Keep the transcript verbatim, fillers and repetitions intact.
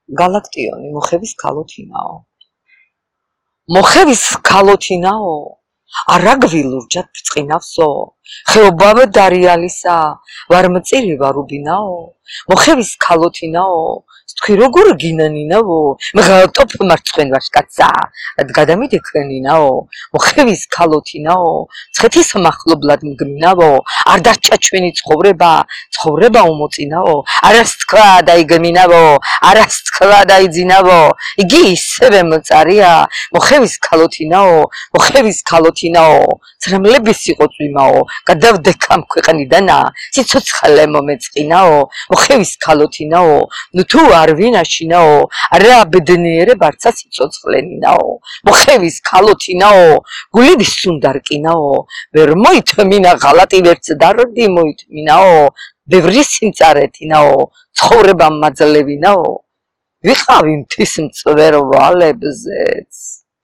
გალაქტიონი მოხევის ქალოთინაო მოხევის ქალოთინაო არა გვილურჯად ბრწყინავსო ხეობავე დარიალისა ვარ მწირი ვარ უბინაო მოხევის ქალოთინაო თქვი როგორ გინანინაო მღალტოფ მარცხენ ვაშკაცა გადამიდე ქვენინაო მოხევის ქალოთინაო ცხეთის მახლობლად მგმინაო არ დარჩა ჩვენი ცხოვრება ცხოვრება უმოწინაო არას თქვა დაიგმინაო არას თქვა დაიძინაო იგი ისევე მწარია მოხევის ქალოთინაო მოხევის ქალოთინაო ძრემლების იყო წვიმაო გადავდექამ ქვეყნიდანა სიცოცხლე მომეწყინაო მოხევის ქალოთინაო ნუ თუ არ ვინაშინაო არა ბედნიერებ არცა სიცოცხლენინაო მოხევის ქალოთინაო გულების სუნდარკინაო ვერ მოითმინა ღალატი ვერც დარდი მოითმინაო ბევრი სიმწარეთინაო ცხოვრება მაძლევინაო ვიყავი მთის მწვერ ვალებზეც